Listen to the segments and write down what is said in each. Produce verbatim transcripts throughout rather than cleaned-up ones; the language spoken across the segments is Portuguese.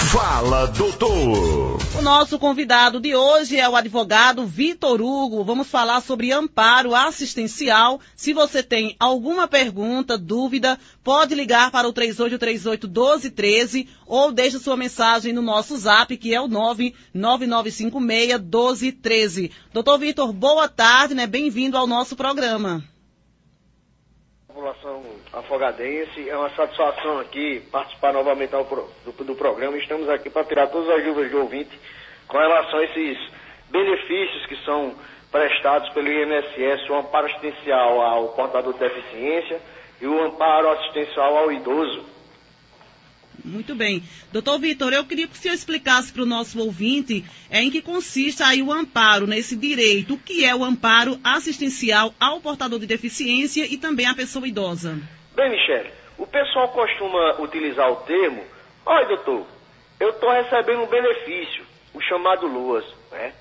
Fala, doutor. O nosso convidado de hoje é o advogado Vitor Hugo. Vamos falar sobre amparo assistencial. Se você tem alguma pergunta, dúvida, pode ligar para o três oito três oito, um dois um três ou deixe sua mensagem no nosso zap, que é o nove nove nove cinco seis, um dois um três. Doutor Vitor, boa tarde, né? Bem-vindo ao nosso programa. População afogadense, é uma satisfação aqui participar novamente do, do programa. Estamos aqui para tirar todas as dúvidas do ouvinte com relação a esses benefícios que são prestados pelo I N S S, o amparo assistencial ao portador de deficiência e o amparo assistencial ao idoso. Muito bem. Doutor Vitor, eu queria que o senhor explicasse para o nosso ouvinte é, em que consiste aí o amparo, nesse direito. O que é o amparo assistencial ao portador de deficiência e também à pessoa idosa? Bem, Michele, o pessoal costuma utilizar o termo, olha, doutor, eu estou recebendo um benefício, o chamado LOAS, né?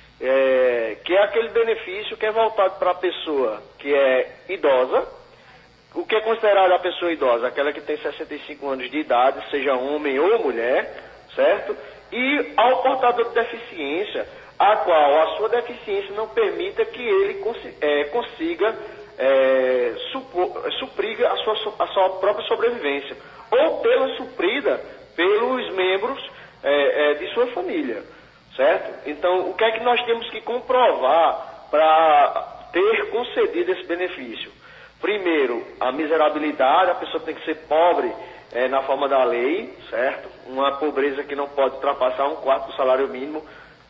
É, que é aquele benefício que é voltado para a pessoa que é idosa. O que é considerado a pessoa idosa? Aquela que tem sessenta e cinco anos de idade, seja homem ou mulher, certo? E ao portador de deficiência, a qual a sua deficiência não permita que ele consiga, é, consiga é, supor, suprir a sua, a sua própria sobrevivência, ou pela suprida pelos membros é, é, de sua família, certo? Então, o que é que nós temos que comprovar para ter concedido esse benefício? Primeiro, a miserabilidade, a pessoa tem que ser pobre é, na forma da lei, certo? Uma pobreza que não pode ultrapassar um quarto do salário mínimo.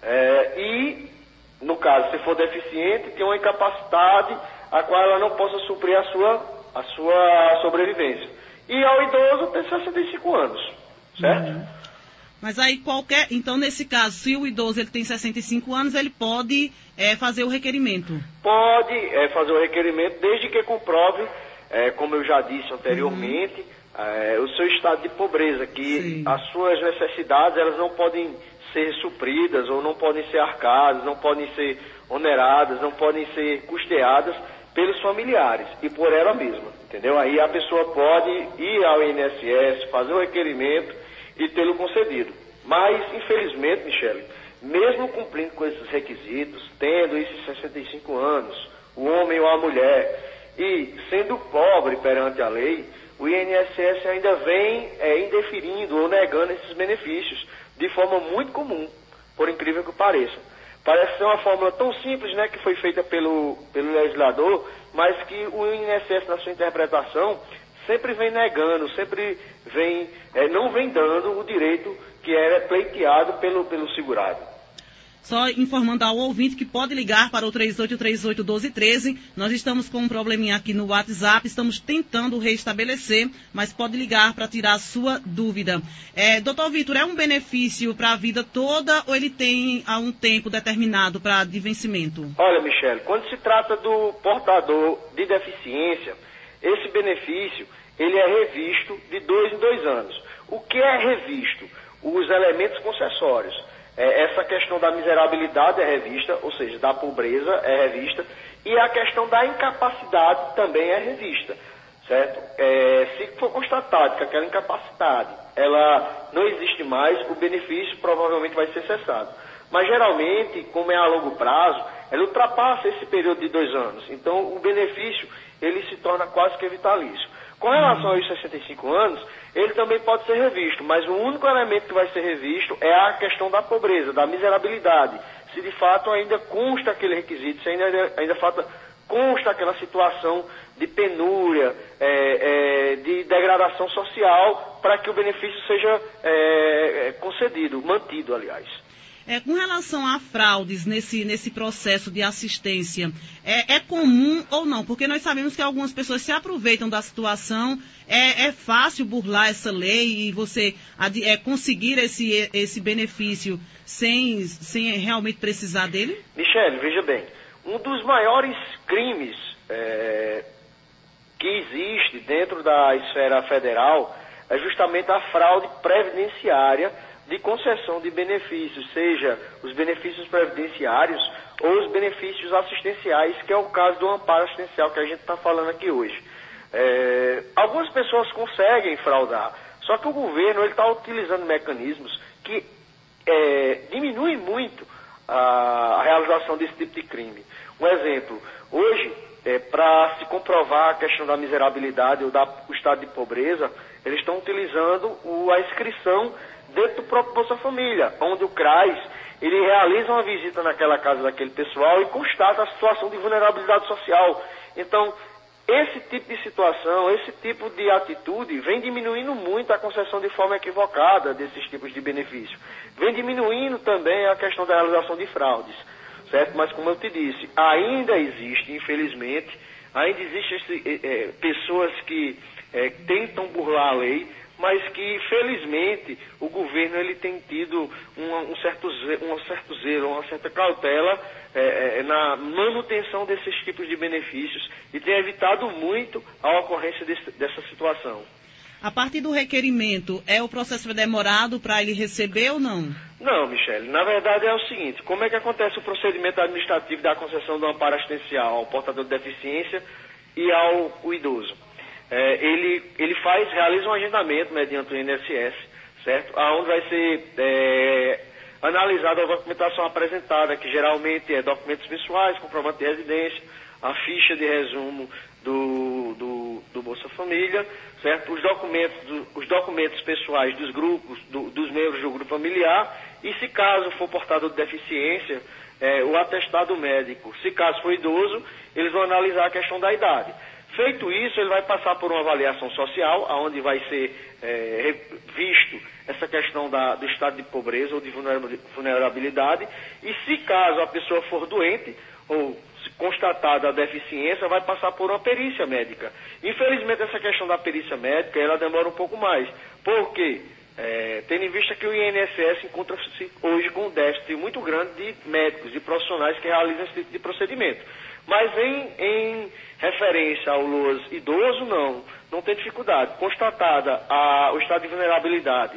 É, e, no caso, se for deficiente, tem uma incapacidade a qual ela não possa suprir a sua, a sua sobrevivência. E ao idoso tem sessenta e cinco anos, certo? Uhum. Mas aí qualquer... Então, nesse caso, se o idoso ele tem sessenta e cinco anos, ele pode é, fazer o requerimento? Pode é, fazer o requerimento, desde que comprove, é, como eu já disse anteriormente, uhum. é, o seu estado de pobreza, que Sim. as suas necessidades elas não podem ser supridas, ou não podem ser arcadas, não podem ser oneradas, não podem ser custeadas pelos familiares e por ela mesma, entendeu? Aí a pessoa pode ir ao I N S S, fazer o requerimento e tê-lo concedido. Mas, infelizmente, Michele, mesmo cumprindo com esses requisitos, tendo esses sessenta e cinco anos, o homem ou a mulher, e sendo pobre perante a lei, o I N S S ainda vem é, indeferindo ou negando esses benefícios de forma muito comum, por incrível que pareça. Parece ser uma fórmula tão simples, né, que foi feita pelo, pelo legislador, mas que o I N S S, na sua interpretação, sempre vem negando, sempre vem, é, não vem dando o direito que era pleiteado pelo, pelo segurado. Só informando ao ouvinte que pode ligar para o três oito três oito, um dois um três. Nós estamos com um probleminha aqui no WhatsApp, estamos tentando restabelecer, mas pode ligar para tirar a sua dúvida. É, doutor Vitor, é um benefício para a vida toda ou ele tem há um tempo determinado para de vencimento? Olha, Michele, quando se trata do portador de deficiência, esse benefício, ele é revisto de dois em dois anos. O que é revisto? Os elementos concessórios. É, essa questão da miserabilidade é revista, ou seja, da pobreza é revista, e a questão da incapacidade também é revista, certo? É, se for constatado que aquela incapacidade, ela não existe mais, o benefício provavelmente vai ser cessado. Mas geralmente, como é a longo prazo, ela ultrapassa esse período de dois anos. Então, o benefício, ele se torna quase que vitalício. Com relação aos sessenta e cinco anos, ele também pode ser revisto, mas o único elemento que vai ser revisto é a questão da pobreza, da miserabilidade. Se de fato ainda consta aquele requisito, se ainda, ainda falta, consta aquela situação de penúria, é, é, de degradação social, para que o benefício seja é, concedido, mantido, aliás. É, com relação a fraudes nesse, nesse processo de assistência, é, é comum ou não? Porque nós sabemos que algumas pessoas se aproveitam da situação. É, é fácil burlar essa lei e você é, conseguir esse, esse benefício sem, sem realmente precisar dele? Michele, veja bem, um dos maiores crimes é, que existe dentro da esfera federal é justamente a fraude previdenciária de concessão de benefícios, seja os benefícios previdenciários ou os benefícios assistenciais, que é o caso do amparo assistencial que a gente está falando aqui hoje. É, algumas pessoas conseguem fraudar, Só que o governo está utilizando mecanismos que é, diminuem muito a, a realização desse tipo de crime. Um exemplo, hoje, é, para se comprovar a questão da miserabilidade ou da, o estado de pobreza, eles estão utilizando o, a inscrição dentro do próprio Bolsa Família, onde o CRAS, ele realiza uma visita naquela casa daquele pessoal e constata a situação de vulnerabilidade social. Então, esse tipo de situação, esse tipo de atitude vem diminuindo muito a concessão de forma equivocada desses tipos de benefício. Vem diminuindo também a questão da realização de fraudes, certo? Mas como eu te disse, ainda existe, infelizmente, ainda existem é, pessoas que é, tentam burlar a lei, mas que, felizmente, o governo ele tem tido uma, um, certo zelo, um certo zelo, uma certa cautela é, é, na manutenção desses tipos de benefícios e tem evitado muito a ocorrência desse, dessa situação. A partir do requerimento, é o processo demorado para ele receber ou não? Não, Michele. Na verdade é o seguinte, como é que acontece o procedimento administrativo da concessão do amparo assistencial ao portador de deficiência e ao o idoso? É, ele, ele faz, realiza um agendamento mediante o I N S S, certo? Onde vai ser é, analisada a documentação apresentada, que geralmente é documentos pessoais, comprovante de residência, a ficha de resumo do, do, do Bolsa Família, certo? Os documentos, do, os documentos pessoais dos grupos, do, dos membros do grupo familiar, e se caso for portador de deficiência, é, o atestado médico. Se caso for idoso, eles vão analisar a questão da idade. Feito isso, ele vai passar por uma avaliação social, onde vai ser é, visto essa questão da, do estado de pobreza ou de vulnerabilidade, e se caso a pessoa for doente, ou se constatada a deficiência, vai passar por uma perícia médica. Infelizmente, essa questão da perícia médica, ela demora um pouco mais. Por quê? É, tendo em vista que o I N S S encontra-se hoje com um déficit muito grande de médicos, de profissionais que realizam esse tipo de procedimento. Mas em, em referência ao L O A S idoso, não, não tem dificuldade. Constatada a, o estado de vulnerabilidade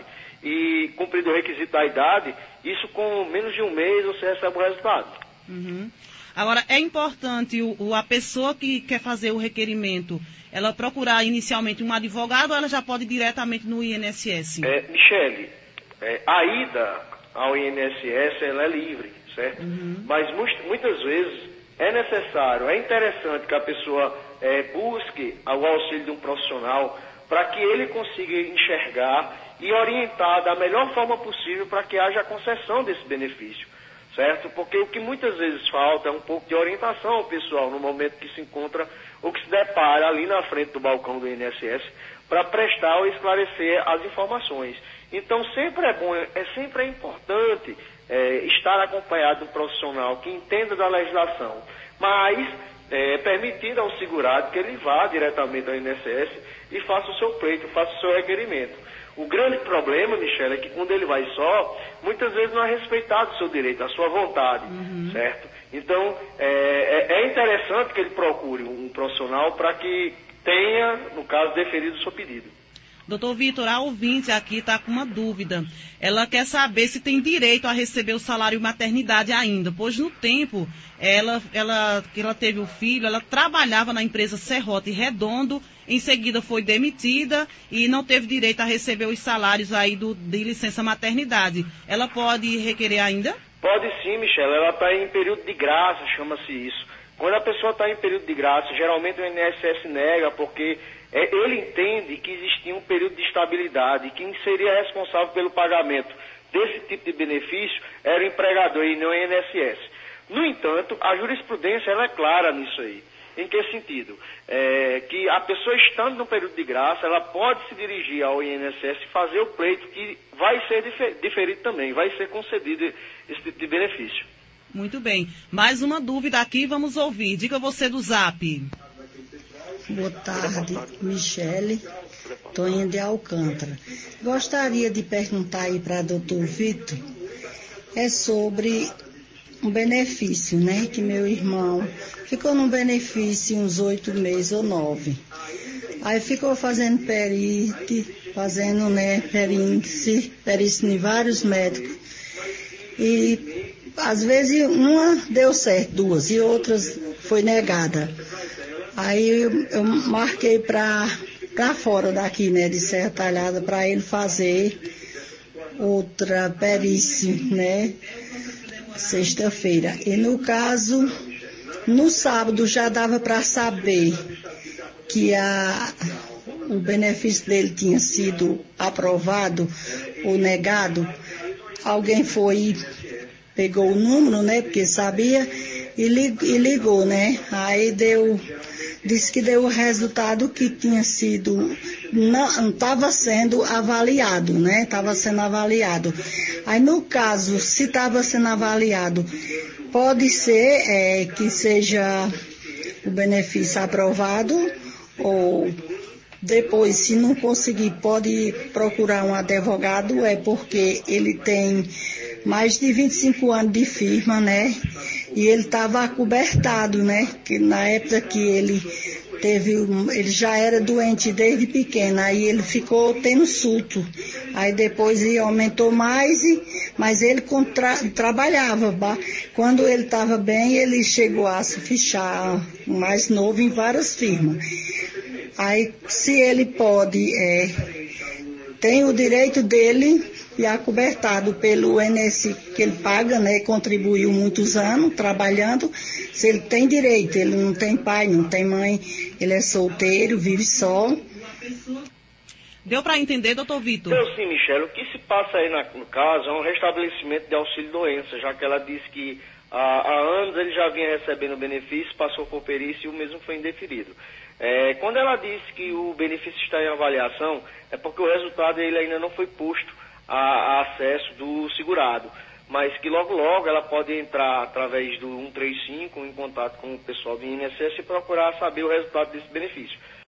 e cumprido o requisito da idade, isso com menos de um mês você recebe o resultado. Uhum. Agora, é importante o, o, a pessoa que quer fazer o requerimento, ela procurar inicialmente um advogado ou ela já pode ir diretamente no I N S S? É, Michele, é, a ida ao I N S S ela é livre, certo? Uhum. Mas muitas vezes é necessário, é interessante que a pessoa é, busque o auxílio de um profissional para que ele consiga enxergar e orientar da melhor forma possível para que haja a concessão desse benefício, certo? Porque o que muitas vezes falta é um pouco de orientação ao pessoal no momento que se encontra ou que se depara ali na frente do balcão do I N S S para prestar ou esclarecer as informações. Então sempre é bom, é sempre é importante É, estar acompanhado de um profissional que entenda da legislação, mas é permitido ao segurado que ele vá diretamente ao I N S S e faça o seu pleito, faça o seu requerimento. O grande problema, Michele, é que quando ele vai só, muitas vezes não é respeitado o seu direito, a sua vontade, uhum. certo? Então, é, é interessante que ele procure um profissional para que tenha, no caso, deferido o seu pedido. Doutor Vitor, a ouvinte aqui está com uma dúvida. Ela quer saber se tem direito a receber o salário maternidade ainda, pois no tempo ela, ela, que ela teve o filho, ela trabalhava na empresa Serrote Redondo, em seguida foi demitida e não teve direito a receber os salários aí do, de licença maternidade. Ela pode requerer ainda? Pode sim, Michele. Ela está em período de graça, chama-se isso. Quando a pessoa está em período de graça, geralmente o I N S S nega porque é, ele entende que existia um período de estabilidade e quem seria responsável pelo pagamento desse tipo de benefício era o empregador e não o I N S S. No entanto, a jurisprudência ela é clara nisso aí. Em que sentido? É, que a pessoa estando no período de graça, ela pode se dirigir ao I N S S e fazer o pleito que vai ser diferido também, vai ser concedido esse tipo de benefício. Muito bem. Mais uma dúvida aqui, vamos ouvir. Diga você do Zap. Boa tarde, Michele, Toinha de Alcântara. Gostaria de perguntar aí para doutor Vitor, é sobre um benefício, né? Que meu irmão ficou num benefício uns oito meses ou nove. Aí ficou fazendo perite, fazendo, né, perícia, perícia em vários médicos. E às vezes uma deu certo, duas, e outras foi negada. Aí eu, eu marquei para para fora daqui, né, de Serra Talhada, para ele fazer outra perícia, né, sexta-feira. E no caso, no sábado já dava para saber que a, o benefício dele tinha sido aprovado ou negado. Alguém foi, pegou o número, né, porque sabia, e ligou, né, aí deu, disse que deu o resultado que tinha sido, não estava sendo avaliado, né, estava sendo avaliado. Aí no caso, se estava sendo avaliado, pode ser é, que seja o benefício aprovado, ou depois, se não conseguir, pode procurar um advogado, é porque ele tem mais de vinte e cinco anos de firma, né? E ele estava acobertado, né? Que na época que ele teve, ele já era doente desde pequeno, aí ele ficou tendo surto. Aí depois ele aumentou mais, mas ele contra, trabalhava. Quando ele estava bem, ele chegou a se fichar mais novo em várias firmas. Aí, se ele pode, é, tem o direito dele e acobertado pelo I N S S que ele paga, né, contribuiu muitos anos trabalhando, se ele tem direito, ele não tem pai, não tem mãe, ele é solteiro, vive só. Deu para entender, doutor Vitor? Deu sim, Michele. O que se passa aí na, no caso é um restabelecimento de auxílio-doença, já que ela disse que há, há anos ele já vinha recebendo benefício, passou por perícia e o mesmo foi indeferido. É, quando ela disse que o benefício está em avaliação, é porque o resultado ele ainda não foi posto a, a acesso do segurado, mas que logo logo ela pode entrar através do cento e trinta e cinco em contato com o pessoal do I N S S e procurar saber o resultado desse benefício.